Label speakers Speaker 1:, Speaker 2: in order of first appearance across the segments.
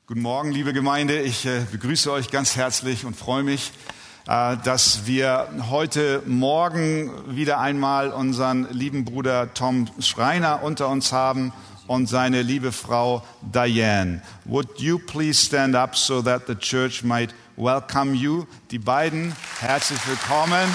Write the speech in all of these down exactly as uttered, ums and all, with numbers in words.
Speaker 1: Guten Morgen, liebe Gemeinde. Ich äh, begrüße euch ganz herzlich und freue mich, äh, dass wir heute Morgen wieder einmal unseren lieben Bruder Tom Schreiner unter uns haben und seine liebe Frau Diane. Would you please stand up so that the church might welcome you? Die beiden, herzlich willkommen.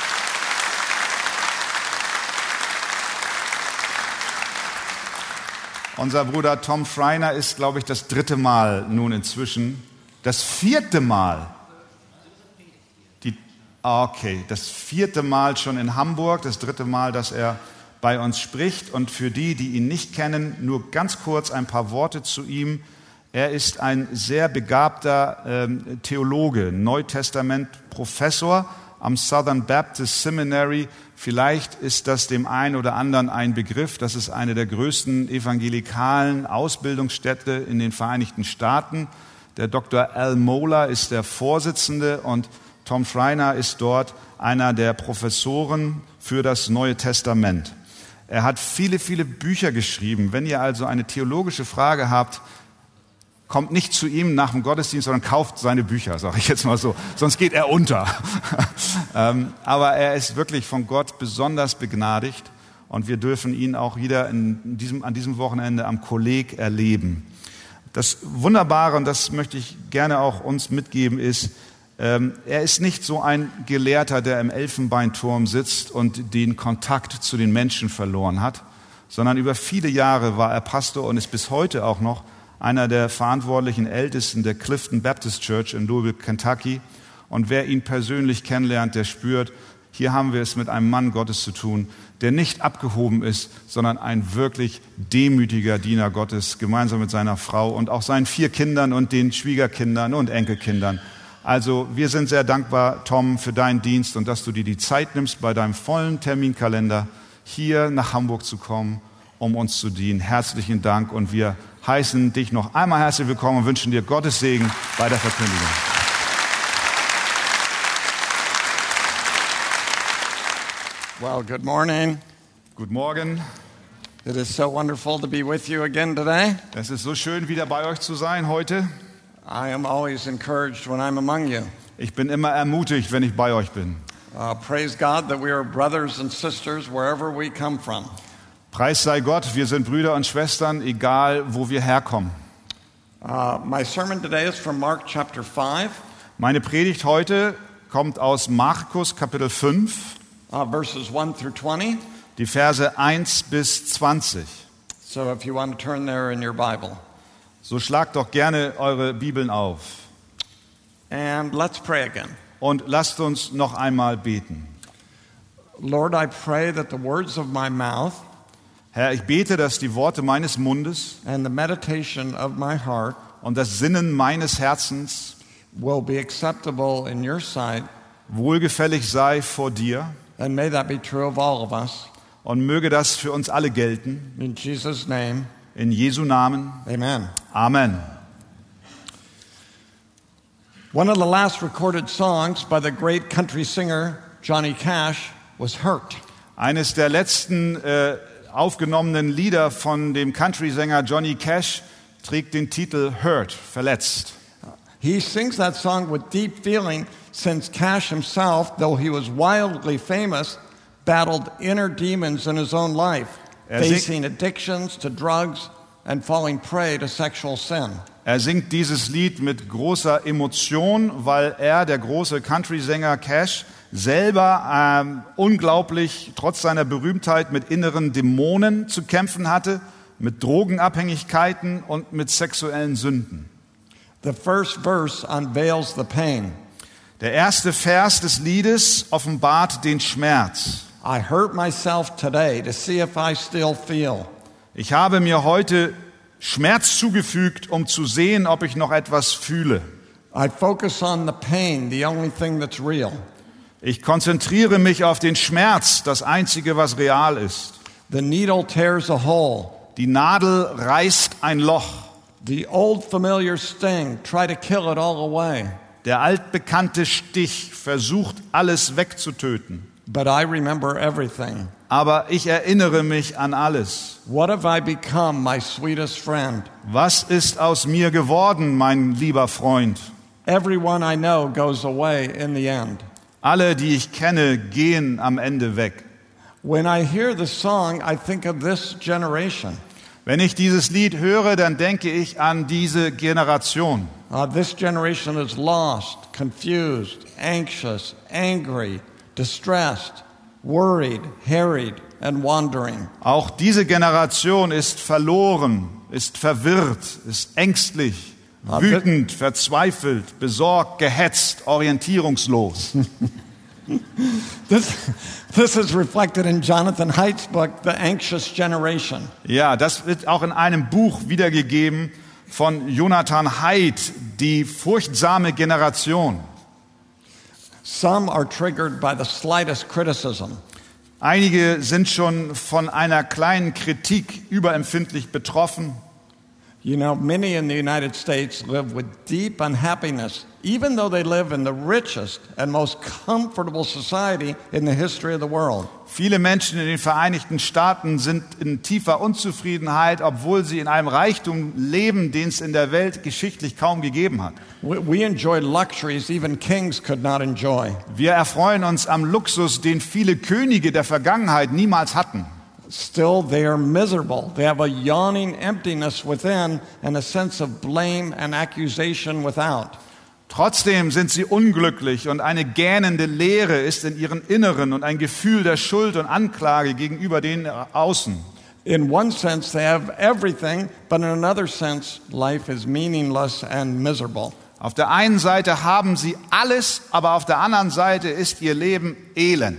Speaker 1: Unser Bruder Tom Schreiner ist, glaube ich, das dritte Mal nun inzwischen. Das vierte Mal. Die, okay, das vierte Mal schon in Hamburg, das dritte Mal, dass er bei uns spricht. Und für die, die ihn nicht kennen, nur ganz kurz ein paar Worte zu ihm. Er ist ein sehr begabter ähm, Theologe, Neutestament-Professor am Southern Baptist Seminary. Vielleicht ist das dem einen oder anderen ein Begriff. Das ist eine der größten evangelikalen Ausbildungsstätte in den Vereinigten Staaten. Der Doktor Al Mohler ist der Vorsitzende und Tom Schreiner ist dort einer der Professoren für das Neue Testament. Er hat viele, viele Bücher geschrieben. Wenn ihr also eine theologische Frage habt, kommt nicht zu ihm nach dem Gottesdienst, sondern kauft seine Bücher, sage ich jetzt mal so. Sonst geht er unter. ähm, aber er ist wirklich von Gott besonders begnadigt und wir dürfen ihn auch wieder in diesem, an diesem Wochenende am Kolleg erleben. Das Wunderbare, und das möchte ich gerne auch uns mitgeben, ist, ähm, er ist nicht so ein Gelehrter, der im Elfenbeinturm sitzt und den Kontakt zu den Menschen verloren hat, sondern über viele Jahre war er Pastor und ist bis heute auch noch einer der verantwortlichen Ältesten der Clifton Baptist Church in Louisville, Kentucky. Und wer ihn persönlich kennenlernt, der spürt, hier haben wir es mit einem Mann Gottes zu tun, der nicht abgehoben ist, sondern ein wirklich demütiger Diener Gottes, gemeinsam mit seiner Frau und auch seinen vier Kindern und den Schwiegerkindern und Enkelkindern. Also wir sind sehr dankbar, Tom, für deinen Dienst und dass du dir die Zeit nimmst, bei deinem vollen Terminkalender hier nach Hamburg zu kommen, um uns zu dienen. Herzlichen Dank und wir heißen dich noch einmal herzlich willkommen und wünschen dir Gottes Segen bei der Verkündigung.
Speaker 2: Well, good morning.
Speaker 1: Guten Morgen.
Speaker 2: It is so wonderful to be with you again today.
Speaker 1: Es ist so schön, wieder bei euch zu sein heute.
Speaker 2: I am always encouraged when I'm among you.
Speaker 1: Ich bin immer ermutigt, wenn ich bei euch bin.
Speaker 2: Uh, praise God that we are brothers and sisters wherever we come from.
Speaker 1: Preis sei Gott, wir sind Brüder und Schwestern, egal wo wir herkommen.
Speaker 2: Uh, my sermon today is from Mark chapter five.
Speaker 1: Meine Predigt heute kommt aus Markus Kapitel fünf,
Speaker 2: uh, verses one through twenty.
Speaker 1: Die Verse eins bis zwanzig.
Speaker 2: So if you want to turn there in your Bible.
Speaker 1: So schlagt doch gerne eure Bibeln auf.
Speaker 2: And let's pray again.
Speaker 1: Und lasst uns noch einmal beten.
Speaker 2: Lord, I pray that the words of my mouth
Speaker 1: Herr, ich bete, dass die Worte meines Mundes
Speaker 2: and the meditation of my heart
Speaker 1: und das Sinnen meines Herzens
Speaker 2: will be acceptable in your sight.
Speaker 1: Wohlgefällig sei vor dir.
Speaker 2: And may that be true of all of us.
Speaker 1: Und möge das für uns alle gelten.
Speaker 2: In Jesus' name.
Speaker 1: In Jesu Namen.
Speaker 2: Amen.
Speaker 1: Amen.
Speaker 2: One of the last recorded songs by the great country singer Johnny Cash was Hurt.
Speaker 1: Eines der letzten äh, aufgenommenen Lieder von dem Country-Sänger Johnny Cash trägt den Titel Hurt, verletzt.
Speaker 2: He sings that song with deep feeling since Cash himself, though he was wildly famous, battled inner demons in his own life,
Speaker 1: er
Speaker 2: facing
Speaker 1: singt,
Speaker 2: addictions to drugs and falling prey to sexual sin.
Speaker 1: Er singt dieses Lied mit großer Emotion, weil er, der große Country-Sänger Cash, selber ähm, unglaublich, trotz seiner Berühmtheit, mit inneren Dämonen zu kämpfen hatte, mit Drogenabhängigkeiten und mit sexuellen Sünden.
Speaker 2: The first verse unveils the pain.
Speaker 1: Der erste Vers des Liedes offenbart den Schmerz.
Speaker 2: I hurt myself today to see if I still feel.
Speaker 1: Ich habe mir heute Schmerz zugefügt, um zu sehen, ob ich noch etwas fühle.
Speaker 2: I focus on the pain, the only thing that's real.
Speaker 1: Ich konzentriere mich auf den Schmerz, das Einzige, was real ist.
Speaker 2: The needle tears a hole.
Speaker 1: Die Nadel reißt ein Loch.
Speaker 2: The old familiar sting, try to kill it all away.
Speaker 1: Der altbekannte Stich versucht, alles wegzutöten.
Speaker 2: But I remember everything.
Speaker 1: aber ich erinnere mich an alles.
Speaker 2: What have I become, my sweetest friend?
Speaker 1: Was ist aus mir geworden, mein lieber Freund?
Speaker 2: Everyone I know goes away in the end.
Speaker 1: Alle, die ich kenne, gehen am Ende weg.
Speaker 2: When I hear the song, I think of this generation.
Speaker 1: Wenn ich dieses Lied höre, dann denke ich an diese Generation.
Speaker 2: Uh, this generation is lost, confused, anxious, angry, distressed, worried, harried, and wandering.
Speaker 1: Auch diese Generation ist verloren, ist verwirrt, ist ängstlich, wütend, verzweifelt, besorgt, gehetzt, orientierungslos.
Speaker 2: This, this is reflected in Jonathan Haidt's book, The Anxious Generation.
Speaker 1: Ja, das wird auch in einem Buch wiedergegeben von Jonathan Haidt, die furchtsame Generation.
Speaker 2: Some are triggered by the slightest criticism.
Speaker 1: Einige sind schon von einer kleinen Kritik überempfindlich betroffen.
Speaker 2: You know, many in the United States live with deep unhappiness, even though they live in the richest and most comfortable society in the history of the world.
Speaker 1: Viele Menschen in den Vereinigten Staaten sind in tiefer Unzufriedenheit, obwohl sie in einem Reichtum leben, den es in der Welt geschichtlich kaum gegeben hat.
Speaker 2: We, we enjoy luxuries even kings could not enjoy.
Speaker 1: Wir erfreuen uns am Luxus, den viele Könige der Vergangenheit niemals hatten.
Speaker 2: Still, they are miserable. They have a yawning emptiness within and a sense of blame and accusation without.
Speaker 1: Trotzdem sind sie unglücklich und eine gähnende Leere ist in ihren Inneren und ein Gefühl der Schuld und Anklage gegenüber den Außen.
Speaker 2: In one sense, they have everything, but in another sense, life is meaningless and miserable.
Speaker 1: Auf der einen Seite haben sie alles, aber auf der anderen Seite ist ihr Leben elend.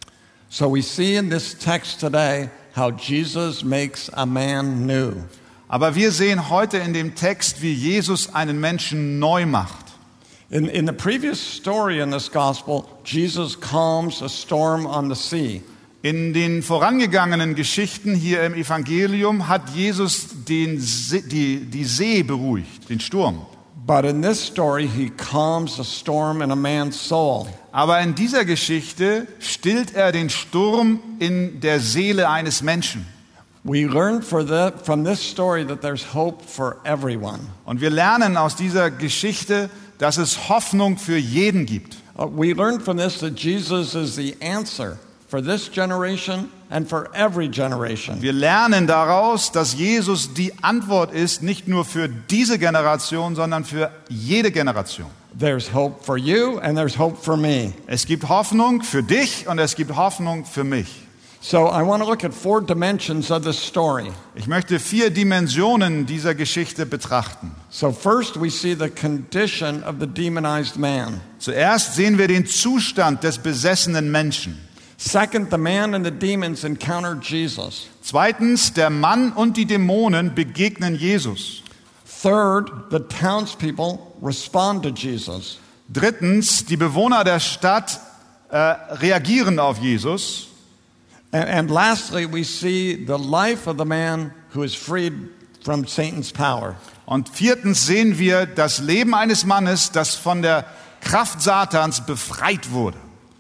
Speaker 2: So we see in this text today how Jesus makes a man new.
Speaker 1: Aber wir sehen heute in dem Text, wie Jesus einen Menschen neu macht.
Speaker 2: In, in the previous story in this gospel, Jesus calms a storm on the sea.
Speaker 1: In den vorangegangenen Geschichten hier im Evangelium hat Jesus den See, die, die See beruhigt, den Sturm.
Speaker 2: But in this story, he calms a storm in a man's soul.
Speaker 1: Aber in dieser Geschichte stillt er den Sturm in der Seele eines Menschen.
Speaker 2: We learn for the, from this story that there's hope for everyone.
Speaker 1: Und wir lernen aus dieser Geschichte, dass es Hoffnung für jeden gibt.
Speaker 2: Uh, we learn from this that Jesus is the answer for this generation and for every generation.
Speaker 1: Wir lernen daraus, dass Jesus die Antwort ist, nicht nur für diese Generation, sondern für jede Generation.
Speaker 2: There's hope for you and there's hope for me.
Speaker 1: Es gibt Hoffnung für dich und es gibt Hoffnung für mich.
Speaker 2: So I want to look at four dimensions of this story.
Speaker 1: Ich möchte vier Dimensionen dieser Geschichte betrachten.
Speaker 2: So first we see the condition of the demonized man.
Speaker 1: Zuerst sehen wir den Zustand des besessenen Menschen.
Speaker 2: Second, the man and the demons encounter Jesus.
Speaker 1: Zweitens, der Mann und die Dämonen begegnen Jesus.
Speaker 2: Third, the townspeople respond to Jesus.
Speaker 1: Drittens, die Bewohner der Stadt äh, reagieren auf Jesus.
Speaker 2: And, and lastly, we see the life of the man who is freed from Satan's power.
Speaker 1: Und viertens sehen wir das Leben eines Mannes, das von der Kraft Satans befreit wurde.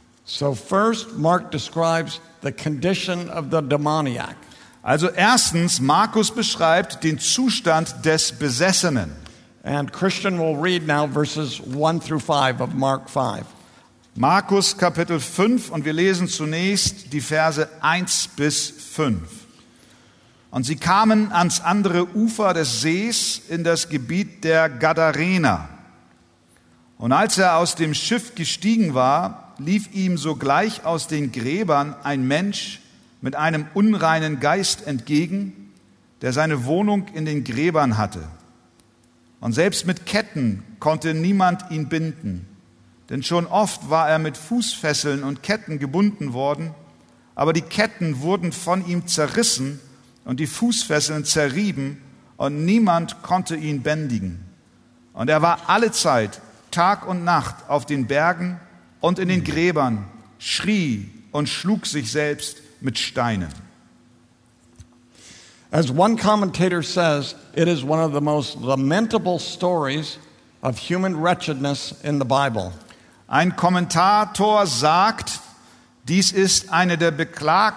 Speaker 2: So first, Mark describes the condition of the demoniac.
Speaker 1: Also erstens, Markus beschreibt den Zustand des Besessenen.
Speaker 2: And Christian will read now verses one through five of Mark five.
Speaker 1: Markus Kapitel fünf und wir lesen zunächst die Verse eins bis fünf. Und sie kamen ans andere Ufer des Sees in das Gebiet der Gadarener. Und als er aus dem Schiff gestiegen war, lief ihm sogleich aus den Gräbern ein Mensch mit einem unreinen Geist entgegen, der seine Wohnung in den Gräbern hatte. Und selbst mit Ketten konnte niemand ihn binden, denn schon oft war er mit Fußfesseln und Ketten gebunden worden, aber die Ketten wurden von ihm zerrissen und die Fußfesseln zerrieben und niemand konnte ihn bändigen. Und er war allezeit, Tag und Nacht, auf den Bergen und in den Gräbern, schrie und schlug sich selbst mit Steinen.
Speaker 2: As one commentator says, it is one of the most lamentable stories of human wretchedness in the Bible.
Speaker 1: Ein Kommentator sagt, dies ist eine der beklagt,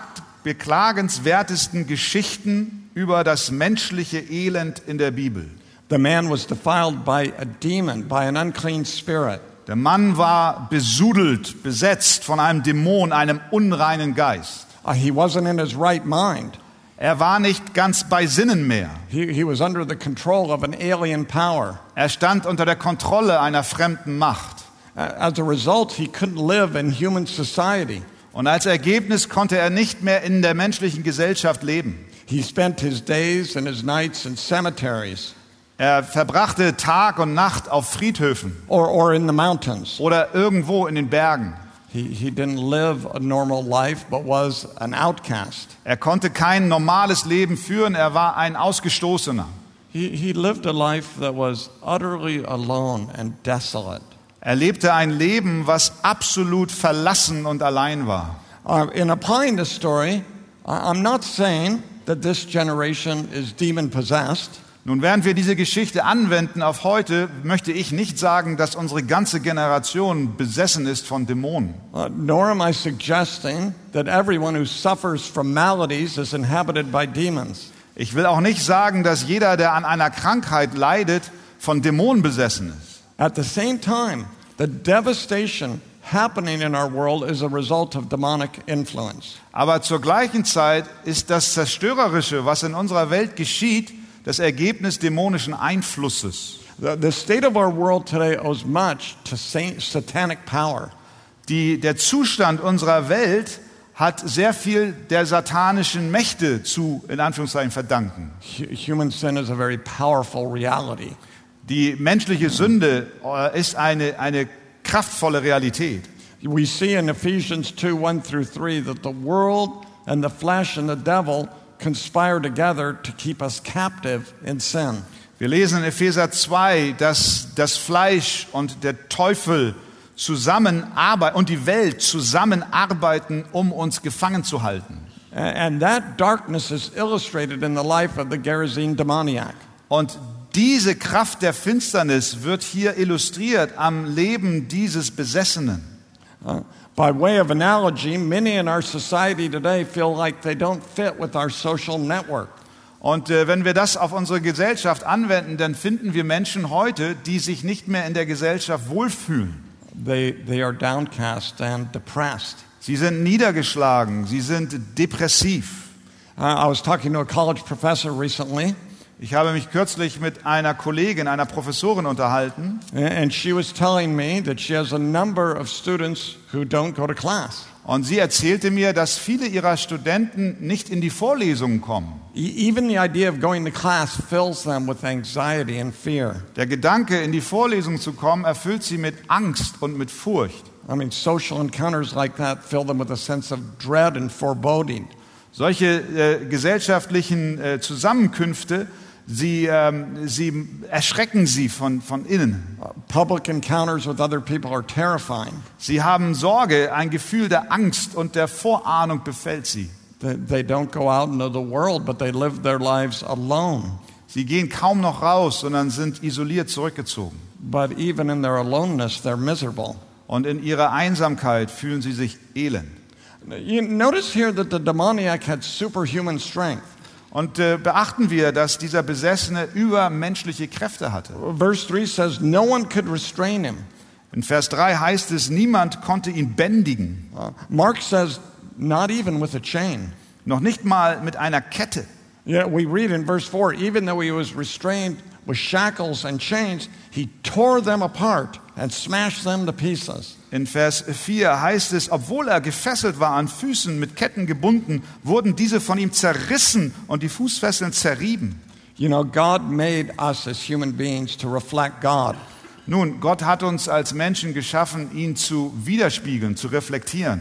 Speaker 1: beklagenswertesten Geschichten über das menschliche Elend in der Bibel.
Speaker 2: The man was defiled by a demon, by an unclean spirit.
Speaker 1: Der Mann war besudelt, besetzt von einem Dämon, einem unreinen Geist.
Speaker 2: Uh, he wasn't in his right mind.
Speaker 1: Er war nicht ganz bei Sinnen mehr.
Speaker 2: He, he was under the control of an alien power.
Speaker 1: Er stand unter der Kontrolle einer fremden Macht.
Speaker 2: Uh, as a result, he couldn't live in human society.
Speaker 1: Und als Ergebnis konnte er nicht mehr in der menschlichen Gesellschaft leben.
Speaker 2: He spent his days and his nights in cemeteries.
Speaker 1: Er verbrachte Tag und Nacht auf Friedhöfen
Speaker 2: Or, or in the mountains.
Speaker 1: oder irgendwo in den Bergen.
Speaker 2: He, he didn't live a normal life, but was an outcast.
Speaker 1: Er konnte kein normales Leben führen, er war ein Ausgestoßener.
Speaker 2: He, he lived a life that was utterly alone and desolate.
Speaker 1: Er lebte ein Leben, was absolut verlassen und allein war.
Speaker 2: Uh, in applying this story, I- I'm not saying that this generation is demon-possessed.
Speaker 1: Nun, während wir diese Geschichte anwenden auf heute, möchte ich nicht sagen, dass unsere ganze Generation besessen ist von Dämonen.
Speaker 2: Uh, nor am I suggesting that everyone who suffers from maladies is inhabited by demons.
Speaker 1: Ich will auch nicht sagen, dass jeder, der an einer Krankheit leidet, von Dämonen besessen ist.
Speaker 2: At the same time, the devastation happening in our world is a result of demonic influence.
Speaker 1: Aber zur gleichen Zeit ist das Zerstörerische, was in unserer Welt geschieht, das Ergebnis dämonischen Einflusses.
Speaker 2: The, the state of our world today owes much to sa- satanic power.
Speaker 1: Die, der Zustand unserer Welt hat sehr viel der satanischen Mächte zu, in Anführungszeichen, verdanken.
Speaker 2: Hu- Human sin is a very powerful reality.
Speaker 1: Die menschliche Sünde äh, ist eine, eine kraftvolle Realität.
Speaker 2: We see in Ephesians two, one through three that the world and the flesh and the devil conspire together to keep us captive in sin.
Speaker 1: Wir lesen in Epheser zwei, dass das Fleisch und der Teufel zusammenarbeiten und die Welt zusammenarbeiten, um uns gefangen zu halten.
Speaker 2: A- And that darkness is illustrated in the life of the Gerasene demoniac.
Speaker 1: Und diese Kraft der Finsternis wird hier illustriert am Leben dieses Besessenen.
Speaker 2: Uh, by way of analogy, many in our society today feel like they don't fit with our social network.
Speaker 1: Und äh, wenn wir das auf unsere Gesellschaft anwenden, dann finden wir Menschen heute, die sich nicht mehr in der Gesellschaft wohlfühlen.
Speaker 2: They, they are downcast and depressed.
Speaker 1: Sie sind niedergeschlagen, sie sind depressiv.
Speaker 2: Uh, I was talking to a college professor recently,
Speaker 1: Ich habe mich kürzlich mit einer Kollegin, einer Professorin unterhalten,
Speaker 2: and she was telling me that she has a number of students who don't go to class.
Speaker 1: und sie erzählte mir, dass viele ihrer Studenten nicht in die Vorlesungen kommen.
Speaker 2: E- Even the idea of going to class fills them with anxiety and fear.
Speaker 1: Der Gedanke, in die Vorlesung zu kommen, erfüllt sie mit Angst und mit Furcht.
Speaker 2: I mean, social encounters like that fill them with a sense of dread and foreboding.
Speaker 1: Solche äh, gesellschaftlichen äh, Zusammenkünfte, sie, ähm, sie erschrecken sie von, von innen.
Speaker 2: Uh, public encounters with other people are terrifying.
Speaker 1: Sie haben Sorge, ein Gefühl der Angst und der Vorahnung befällt sie.
Speaker 2: They, they don't go out into the world, but they live their lives alone.
Speaker 1: Sie gehen kaum noch raus, sondern sind isoliert zurückgezogen.
Speaker 2: But even in their aloneness, they're miserable.
Speaker 1: Und in ihrer Einsamkeit fühlen sie sich elend.
Speaker 2: You notice here that the demoniac had superhuman strength.
Speaker 1: Und äh, beachten wir, dass dieser Besessene übermenschliche Kräfte hatte.
Speaker 2: Verse three says, no one could restrain him.
Speaker 1: In Vers drei heißt es, niemand konnte ihn bändigen.
Speaker 2: Uh, Mark says, not even with a chain.
Speaker 1: Noch nicht mal mit einer Kette.
Speaker 2: Yeah, we read in verse four, even though he was restrained with shackles and chains, he tore them apart and smashed them to pieces.
Speaker 1: In Vers vier heißt es, obwohl er gefesselt war an Füßen, mit Ketten gebunden, wurden diese von ihm zerrissen und die Fußfesseln zerrieben.
Speaker 2: You know, God made us as human beings to reflect God.
Speaker 1: Nun, Gott hat uns als Menschen geschaffen, ihn zu widerspiegeln, zu reflektieren.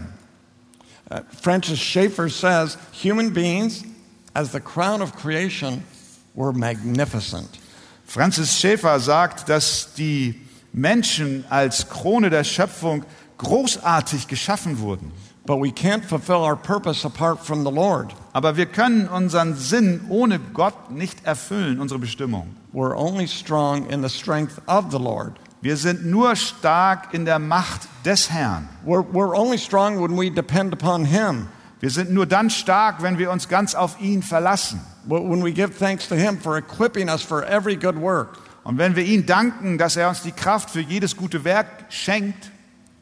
Speaker 2: Uh, Francis Schaeffer says, human beings, as the crown of creation, were magnificent.
Speaker 1: Francis Schaeffer sagt, dass die Menschen als Krone der Schöpfung großartig geschaffen wurden.
Speaker 2: But we can't fulfill our purpose apart from the Lord.
Speaker 1: Aber wir können unseren Sinn ohne Gott nicht erfüllen, unsere Bestimmung.
Speaker 2: We're only strong in the strength of the Lord.
Speaker 1: Wir sind nur stark in der Macht des Herrn.
Speaker 2: We're, we're only strong when we depend upon Him.
Speaker 1: Wir sind nur dann stark, wenn wir uns ganz auf ihn verlassen.
Speaker 2: When we give thanks to him for equipping us for every good work.
Speaker 1: Und wenn wir ihm danken, dass er uns die Kraft für jedes gute Werk schenkt,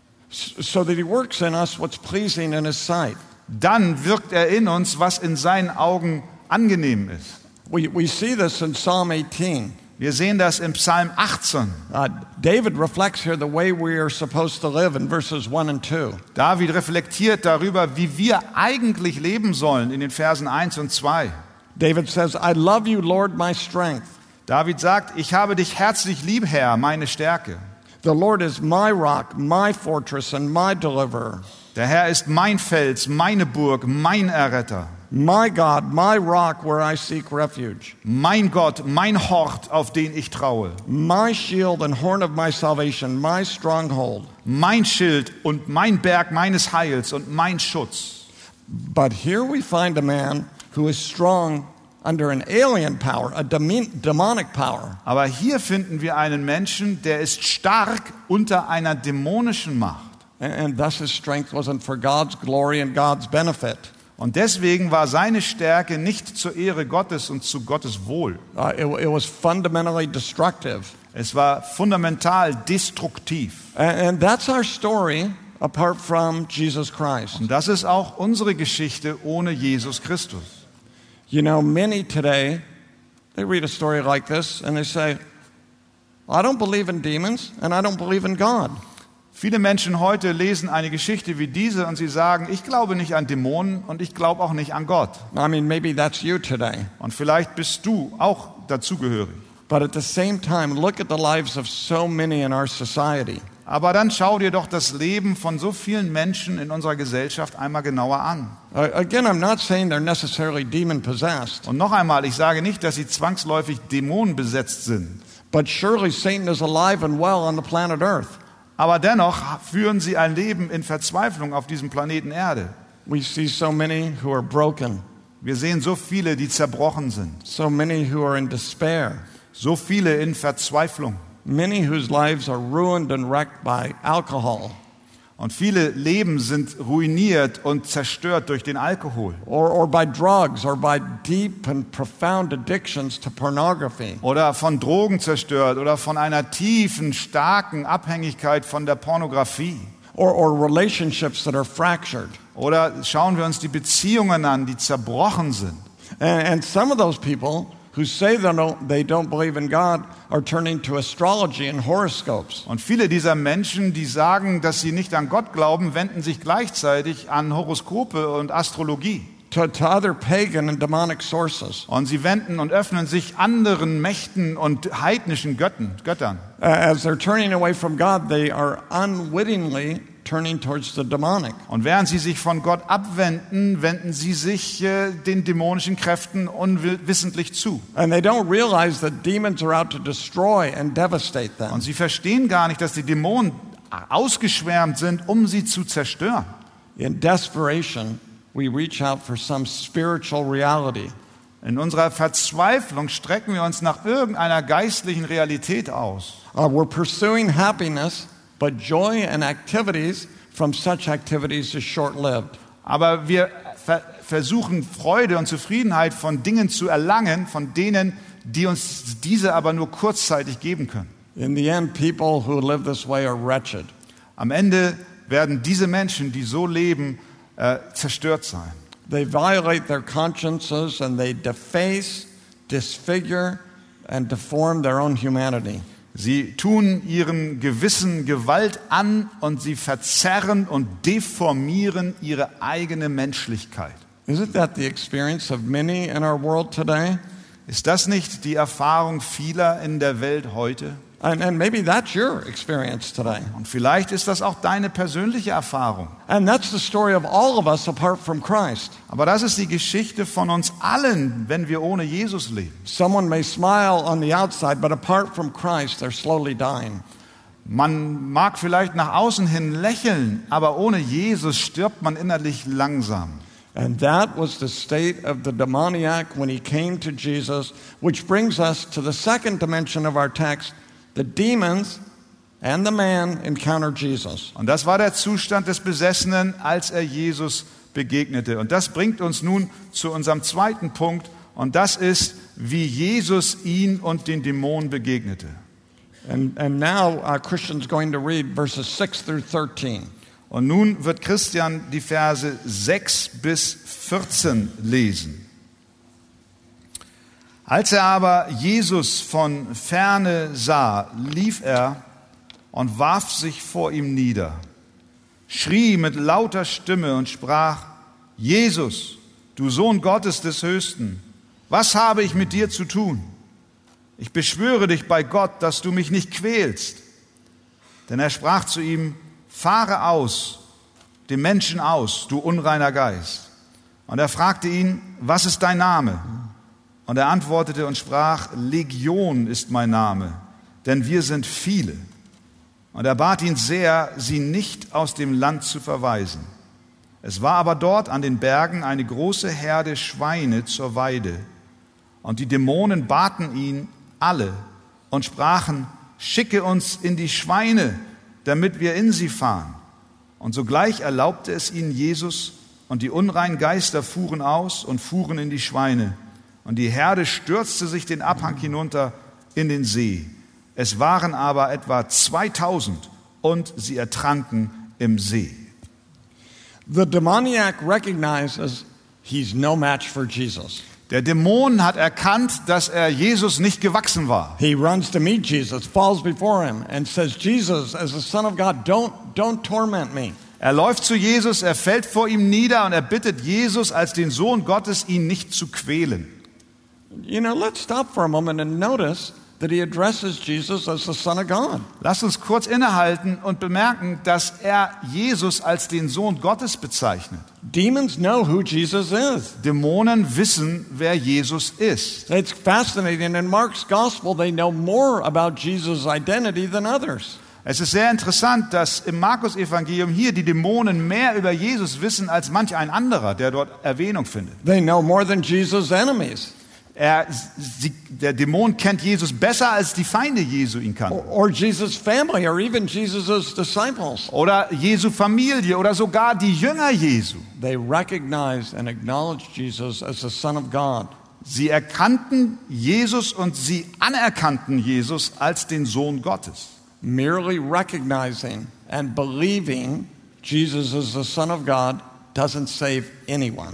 Speaker 2: so that he works in us what's pleasing in his sight.
Speaker 1: Dann wirkt er in uns, was in seinen Augen angenehm ist.
Speaker 2: We, we see this in Psalm eighteen.
Speaker 1: Wir sehen das im Psalm achtzehn.
Speaker 2: Uh, David reflects here the way we are supposed to live in verses one and two.
Speaker 1: David reflektiert darüber, wie wir eigentlich leben sollen in den Versen eins und zwei.
Speaker 2: David says, I love you, Lord, my strength.
Speaker 1: David sagt, ich habe dich herzlich lieb, Herr, meine Stärke.
Speaker 2: The Lord is my rock, my fortress and my deliverer.
Speaker 1: Der Herr ist mein Fels, meine Burg, mein Erretter.
Speaker 2: My God, my rock where I seek refuge.
Speaker 1: Mein Gott, mein Hort, auf den ich traue.
Speaker 2: My shield and horn of my salvation, my stronghold.
Speaker 1: Mein Schild und mein Berg meines Heils und mein Schutz.
Speaker 2: But here we find a man who is strong under an alien power, a demonic power.
Speaker 1: Aber hier finden wir einen Menschen, der ist stark unter einer dämonischen Macht.
Speaker 2: And thus his strength wasn't for God's glory and God's benefit.
Speaker 1: Und deswegen war seine Stärke nicht zur Ehre Gottes und zu Gottes Wohl.
Speaker 2: Uh, it, it was fundamentally destructive.
Speaker 1: Es war fundamental destruktiv.
Speaker 2: And, and that's our story apart from Jesus Christ.
Speaker 1: Und das ist auch unsere Geschichte ohne Jesus Christus.
Speaker 2: You know, many today, they read a story like this and they say, I don't believe in demons and I don't believe in God.
Speaker 1: Viele Menschen heute lesen eine Geschichte wie diese und sie sagen, ich glaube nicht an Dämonen und ich glaube auch nicht an Gott.
Speaker 2: I mean, maybe that's you today.
Speaker 1: Und vielleicht bist du auch dazugehörig.
Speaker 2: But at the same time, look at the lives of so many in our society.
Speaker 1: Aber dann schau dir doch das Leben von so vielen Menschen in unserer Gesellschaft einmal genauer an.
Speaker 2: Uh, again, I'm not saying they're necessarily demon-possessed.
Speaker 1: Und noch einmal, ich sage nicht, dass sie zwangsläufig dämonenbesetzt sind.
Speaker 2: But surely Satan is alive and well on the planet Earth.
Speaker 1: Aber dennoch führen sie ein Leben in Verzweiflung auf diesem Planeten Erde.
Speaker 2: We see so many who are broken.
Speaker 1: Wir sehen so viele, die zerbrochen sind.
Speaker 2: So many who are in despair.
Speaker 1: So viele in Verzweiflung.
Speaker 2: Many whose lives are ruined and wrecked by alcohol.
Speaker 1: Und viele Leben sind ruiniert und zerstört durch den Alkohol.
Speaker 2: Or, or by drugs, or by deep and profound addictions to pornography.
Speaker 1: Oder von Drogen zerstört oder von einer tiefen, starken Abhängigkeit von der Pornografie.
Speaker 2: Or, or relationships that are fractured.
Speaker 1: Oder schauen wir uns die Beziehungen an, die zerbrochen sind.
Speaker 2: And, and some of those people who say they don't, they don't believe in God are turning to astrology and horoscopes.
Speaker 1: Und viele dieser Menschen, die sagen, dass sie nicht an Gott glauben, wenden sich gleichzeitig an Horoskope und Astrologie.
Speaker 2: To, to other pagan and demonic sources.
Speaker 1: Und sie wenden und öffnen sich anderen Mächten und heidnischen Götten, Göttern.
Speaker 2: Uh, as they're turning away from God, they are unwittingly turning towards the demonic.
Speaker 1: Und während sie sich von Gott abwenden, wenden sie sich äh, den dämonischen Kräften unwissentlich zu.
Speaker 2: And they don't realize that demons are out to destroy and devastate them.
Speaker 1: Und sie verstehen gar nicht, dass die Dämonen ausgeschwärmt sind, um sie zu zerstören.
Speaker 2: In desperation, we reach out for some spiritual reality.
Speaker 1: In unserer Verzweiflung strecken wir uns nach irgendeiner geistlichen Realität aus.
Speaker 2: Uh, we're pursuing happiness, but joy and activities from such activities is short-lived.
Speaker 1: Aber wir ver- versuchen Freude und Zufriedenheit von Dingen zu erlangen, von denen, die uns diese aber nur kurzzeitig geben können.
Speaker 2: In the end, people who live this way are wretched.
Speaker 1: Am Ende werden diese Menschen, die so leben, äh, zerstört sein.
Speaker 2: They violate their consciences and they deface, disfigure, and deform their own humanity.
Speaker 1: Sie tun ihrem Gewissen Gewalt an und sie verzerren und deformieren ihre eigene Menschlichkeit.
Speaker 2: Isn't that the experience of many in our world today?
Speaker 1: Ist das nicht die Erfahrung vieler in der Welt heute?
Speaker 2: And, and maybe that's your experience today.
Speaker 1: Und vielleicht ist das auch deine persönliche Erfahrung.
Speaker 2: And that's the story of all of us apart from Christ.
Speaker 1: Aber das ist die Geschichte von uns allen, wenn wir ohne Jesus leben.
Speaker 2: Someone may smile on the outside, but apart from Christ, they're slowly dying.
Speaker 1: Man mag vielleicht nach außen hin lächeln, aber ohne Jesus stirbt man innerlich langsam.
Speaker 2: And that was the state of the demoniac when he came to Jesus, which brings us to the second dimension of our text. The demons and the man encounter Jesus.
Speaker 1: Und das war der Zustand des Besessenen, als er Jesus begegnete. Und das bringt uns nun zu unserem zweiten Punkt, und das ist, wie Jesus ihn und den Dämonen begegnete.
Speaker 2: And, and now uh, Christian's going to read verses six through thirteen.
Speaker 1: Und nun wird Christian die Verse sechs bis vierzehn lesen. Als er aber Jesus von ferne sah, lief er und warf sich vor ihm nieder, schrie mit lauter Stimme und sprach: Jesus, du Sohn Gottes des Höchsten, was habe ich mit dir zu tun? Ich beschwöre dich bei Gott, dass du mich nicht quälst. Denn er sprach zu ihm: Fahre aus, dem Menschen aus, du unreiner Geist. Und er fragte ihn: Was ist dein Name? Und er antwortete und sprach: Legion ist mein Name, denn wir sind viele. Und er bat ihn sehr, sie nicht aus dem Land zu verweisen. Es war aber dort an den Bergen eine große Herde Schweine zur Weide. Und die Dämonen baten ihn alle und sprachen: Schicke uns in die Schweine, damit wir in sie fahren. Und sogleich erlaubte es ihnen Jesus, und die unreinen Geister fuhren aus und fuhren in die Schweine. Und die Herde stürzte sich den Abhang hinunter in den See. Es waren aber etwa zweitausend, und sie ertranken im See.
Speaker 2: The demoniac recognizes he's no match for Jesus.
Speaker 1: Der Dämon hat erkannt, dass er Jesus nicht gewachsen war.
Speaker 2: He runs to meet Jesus, falls before him, and says, Jesus, as the Son of God, don't, don't torment me.
Speaker 1: Er läuft zu Jesus, er fällt vor ihm nieder und er bittet Jesus, als den Sohn Gottes, ihn nicht zu quälen.
Speaker 2: You know, let's stop for a moment and notice that he addresses Jesus as the Son of God.
Speaker 1: Lasst uns kurz innehalten und bemerken, dass er Jesus als den Sohn Gottes bezeichnet.
Speaker 2: Demons know who Jesus is.
Speaker 1: Dämonen wissen, wer Jesus ist.
Speaker 2: It's fascinating. In Mark's gospel, they know more about Jesus' identity than others.
Speaker 1: Es ist sehr interessant, dass im Markus-Evangelium hier die Dämonen mehr über Jesus wissen als manch ein anderer, der dort Erwähnung findet.
Speaker 2: They know more than Jesus' enemies.
Speaker 1: Er, sie, der Dämon kennt Jesus besser, als die Feinde Jesu ihn kannten.
Speaker 2: Or, or Jesus' family, or even Jesus' disciples.
Speaker 1: Oder Jesu Familie oder sogar die Jünger Jesu.
Speaker 2: They recognized and acknowledged Jesus as the Son of God.
Speaker 1: Sie erkannten Jesus und sie anerkannten Jesus als den Sohn Gottes.
Speaker 2: Merely recognizing and believing Jesus is the Son of God doesn't save anyone.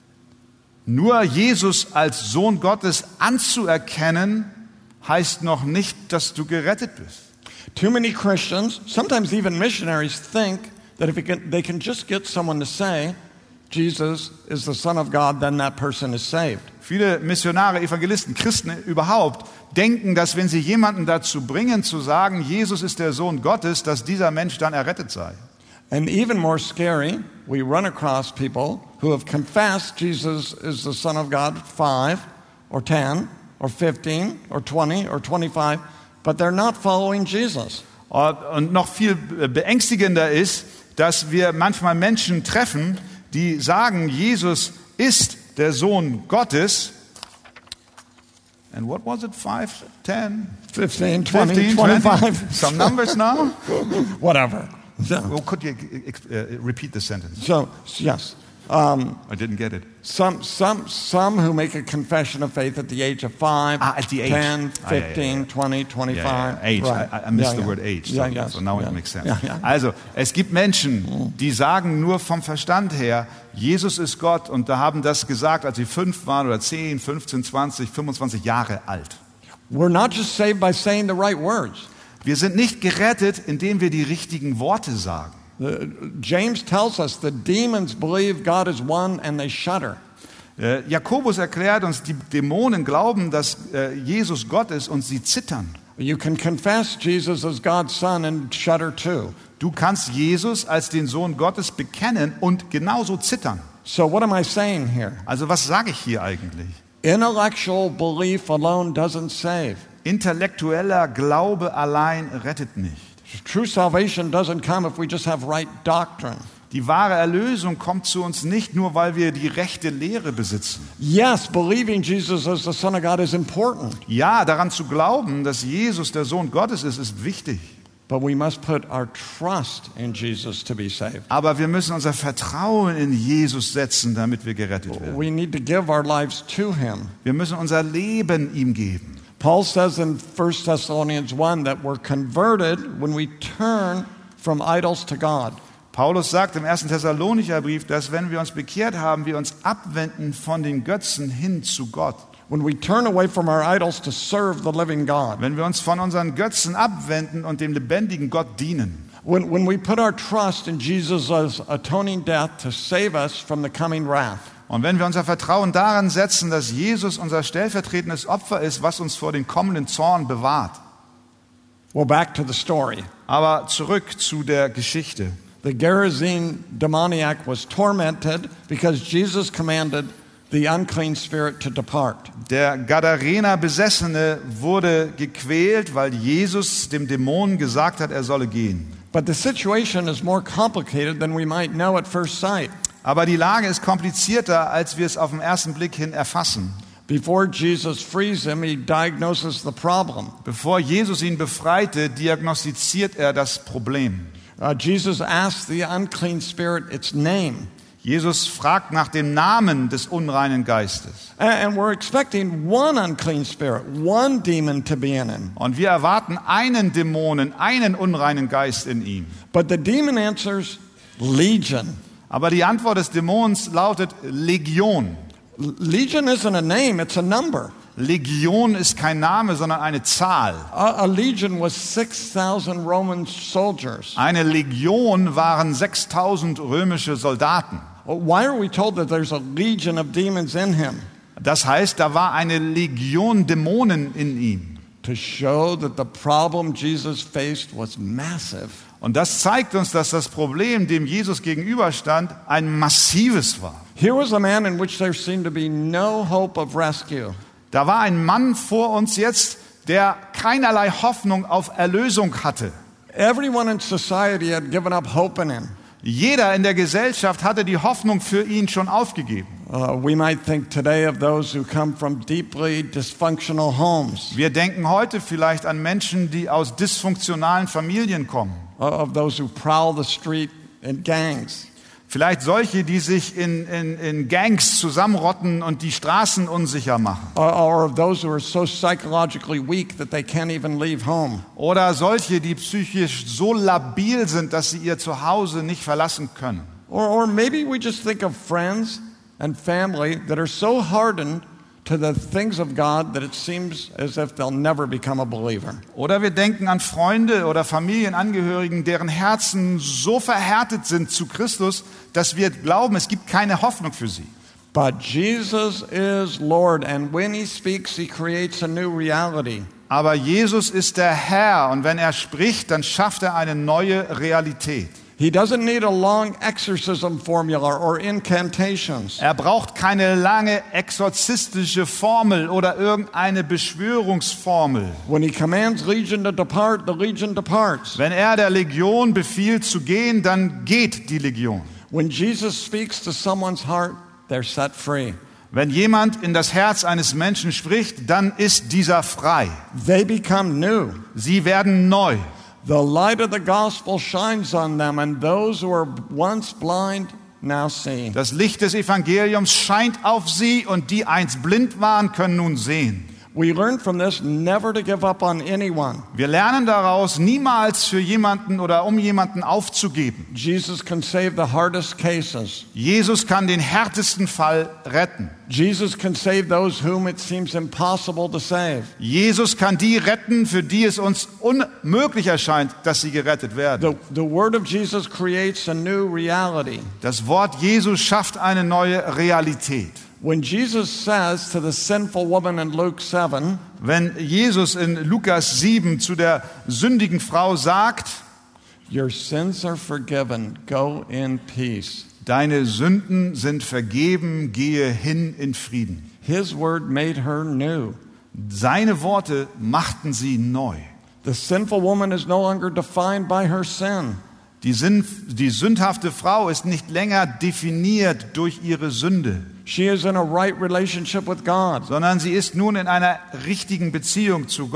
Speaker 1: Nur Jesus als Sohn Gottes anzuerkennen, heißt noch nicht, dass du gerettet bist.
Speaker 2: Too many Christians, sometimes even missionaries, think that if it can, they can just get someone to say, Jesus is the Son of God, then that person is saved.
Speaker 1: Viele Missionare, Evangelisten, Christen überhaupt denken, dass wenn sie jemanden dazu bringen, zu sagen, Jesus ist der Sohn Gottes, dass dieser Mensch dann errettet sei.
Speaker 2: And even more scary, we run across people who have confessed Jesus is the Son of God five or ten or fifteen or twenty or twenty-five, but they're not following Jesus.
Speaker 1: Und noch viel beängstigender ist, dass wir manchmal Menschen treffen, die sagen, Jesus ist der Sohn Gottes. And what was it? Five, ten,
Speaker 2: fifteen, twenty, twenty-five.
Speaker 1: Some numbers now?
Speaker 2: Whatever. So,
Speaker 1: Well, could you uh, repeat the sentence?
Speaker 2: so yes. Um,
Speaker 1: I didn't get it.
Speaker 2: some, some, some who make a confession of faith at the age of five,
Speaker 1: Ah, at the age.
Speaker 2: ten,
Speaker 1: Ah, yeah, yeah,
Speaker 2: fifteen,
Speaker 1: yeah.
Speaker 2: twenty, twenty-five.
Speaker 1: Yeah, yeah, age.
Speaker 2: Right.
Speaker 1: I, I missed
Speaker 2: Yeah,
Speaker 1: the
Speaker 2: yeah.
Speaker 1: word age. So,
Speaker 2: Yeah, yes.
Speaker 1: so now
Speaker 2: Yeah.
Speaker 1: it makes sense.
Speaker 2: Yeah, yeah.
Speaker 1: Also, es gibt Menschen, die sagen nur vom Verstand her, Jesus ist Gott, und da haben das gesagt, als sie fünf waren oder zehn, fünfzehn, zwanzig, fünfundzwanzig Jahre alt.
Speaker 2: We're not just saved by saying the right words.
Speaker 1: Wir sind nicht gerettet, indem wir die richtigen Worte sagen.
Speaker 2: Uh, James tells us the demons believe God is one and they shudder.
Speaker 1: Äh, Jakobus erklärt uns, die Dämonen glauben, dass äh, Jesus Gott ist, und sie zittern.
Speaker 2: You can confess Jesus as God's son and shudder too.
Speaker 1: Du kannst Jesus als den Sohn Gottes bekennen und genauso zittern.
Speaker 2: So what am I saying here?
Speaker 1: Also was sage ich hier eigentlich?
Speaker 2: Intellectual belief alone doesn't save.
Speaker 1: Intellektueller Glaube allein rettet nicht.
Speaker 2: True salvation doesn't come if we just have right doctrine.
Speaker 1: Die wahre Erlösung kommt zu uns nicht nur, weil wir die rechte Lehre besitzen.
Speaker 2: Yes, believing Jesus as the Son of God is important.
Speaker 1: Ja, daran zu glauben, dass Jesus der Sohn Gottes ist, ist wichtig.
Speaker 2: But we must put our trust in Jesus to be saved.
Speaker 1: Aber wir müssen unser Vertrauen in Jesus setzen, damit wir gerettet werden.
Speaker 2: We need to give our lives to him.
Speaker 1: Wir müssen unser Leben ihm geben.
Speaker 2: Paul says in First Thessalonians one that we're converted when we turn from idols to God.
Speaker 1: Paulus sagt im ersten Thessalonicher Brief, dass wenn wir uns bekehrt haben, wir uns abwenden von den Götzen hin zu Gott.
Speaker 2: When we turn away from our idols to serve the living God.
Speaker 1: Wenn wir uns von unseren Götzen abwenden und dem lebendigen Gott dienen.
Speaker 2: When, when we put our trust in Jesus' atoning death to save us from the coming wrath.
Speaker 1: Und wenn wir unser Vertrauen daran setzen, dass Jesus unser stellvertretendes Opfer ist, was uns vor dem kommenden Zorn bewahrt.
Speaker 2: Well, back to the story.
Speaker 1: Aber zurück zu der Geschichte.
Speaker 2: The Gerasene demoniac was tormented because Jesus commanded the unclean spirit to depart.
Speaker 1: Der Gadarener Besessene wurde gequält, weil Jesus dem Dämonen gesagt hat, er solle gehen.
Speaker 2: But the situation is more complicated than we might know at first sight.
Speaker 1: Aber die Lage ist komplizierter, als wir es auf den ersten Blick hin erfassen.
Speaker 2: Before Jesus frees him, he diagnoses the problem.
Speaker 1: Bevor Jesus ihn befreite, diagnostiziert er das Problem.
Speaker 2: Uh, Jesus asked the unclean spirit its name.
Speaker 1: Jesus fragt nach dem Namen des unreinen Geistes.
Speaker 2: And we're expecting one unclean spirit, one demon to be in him.
Speaker 1: Und wir erwarten einen Dämonen, einen unreinen Geist in ihm.
Speaker 2: But the demon answers, Legion.
Speaker 1: Aber die Antwort des Dämons lautet Legion.
Speaker 2: Legion isn't a name, it's a number.
Speaker 1: Legion ist kein Name, sondern eine Zahl.
Speaker 2: A, a legion was six thousand Roman soldiers.
Speaker 1: Eine Legion waren sechstausend römische Soldaten.
Speaker 2: Why are we told that there's a legion of demons in him?
Speaker 1: Das heißt, da war eine Legion Dämonen in ihm.
Speaker 2: To show that the problem Jesus faced was massive.
Speaker 1: Und das zeigt uns, dass das Problem, dem Jesus gegenüberstand, ein massives war.
Speaker 2: Here was a man in which there seemed to be no hope of rescue.
Speaker 1: Da war ein Mann vor uns jetzt, der keinerlei Hoffnung auf Erlösung hatte.
Speaker 2: Everyone in society had given up hope in him.
Speaker 1: Jeder in der Gesellschaft hatte die Hoffnung für ihn schon aufgegeben.
Speaker 2: Uh, we might think today of those who come from deeply dysfunctional homes.
Speaker 1: Wir denken heute vielleicht an Menschen, die aus dysfunktionalen Familien kommen.
Speaker 2: Uh, of those who prowl the street in gangs.
Speaker 1: Vielleicht solche, die sich in, in, in Gangs zusammenrotten und die Straßen unsicher machen.
Speaker 2: Or, or of those who are so psychologically weak that they can't even leave home.
Speaker 1: Oder solche, die psychisch so labil sind, dass sie ihr Zuhause nicht verlassen können.
Speaker 2: Or, or maybe we just think of friends and family that are so hardened to the things of God that it seems as if they'll never become a believer.
Speaker 1: Oder wir denken an Freunde oder Familienangehörigen, deren Herzen so verhärtet sind zu Christus, dass wir glauben, es gibt keine Hoffnung für sie.
Speaker 2: But Jesus is Lord, and when he speaks, he creates a new reality.
Speaker 1: Aber Jesus ist der Herr, und wenn er spricht, dann schafft er eine neue Realität.
Speaker 2: He doesn't need a long exorcism formula or incantations.
Speaker 1: Er braucht keine lange exorzistische Formel oder irgendeine Beschwörungsformel.
Speaker 2: When he commands legion to depart, the legion departs.
Speaker 1: Wenn er der Legion befiehlt zu gehen, dann geht die Legion.
Speaker 2: When Jesus speaks to someone's heart, they're set free.
Speaker 1: Wenn jemand in das Herz eines Menschen spricht, dann ist dieser frei.
Speaker 2: They become new.
Speaker 1: Sie werden neu.
Speaker 2: The light of the gospel shines on them, and those who were once blind now see.
Speaker 1: Das Licht des Evangeliums scheint auf sie, und die einst blind waren, können nun sehen.
Speaker 2: We learn from this never to give up on anyone.
Speaker 1: Wir lernen daraus, niemals für jemanden oder um jemanden aufzugeben.
Speaker 2: Jesus can save the hardest cases.
Speaker 1: Jesus kann den härtesten Fall retten.
Speaker 2: Jesus can save those whom it seems impossible to save.
Speaker 1: Jesus kann die retten, für die es uns unmöglich erscheint, dass sie gerettet werden.
Speaker 2: The, the word of Jesus creates a new reality.
Speaker 1: Das Wort Jesus schafft eine neue Realität.
Speaker 2: When Jesus says to the sinful woman in Luke seven,
Speaker 1: wenn Jesus in Lukas sieben zu der sündigen Frau sagt,
Speaker 2: your sins are forgiven, go in peace.
Speaker 1: Deine Sünden sind vergeben, gehe hin in Frieden.
Speaker 2: His word made her new.
Speaker 1: Seine Worte machten sie neu.
Speaker 2: The sinful woman is no longer defined by her sin.
Speaker 1: Die, Sinn, die sündhafte Frau ist nicht länger definiert durch ihre Sünde.
Speaker 2: She is in a right relationship with God.
Speaker 1: Sondern sie ist nun in einer richtigen Beziehung zu Gott.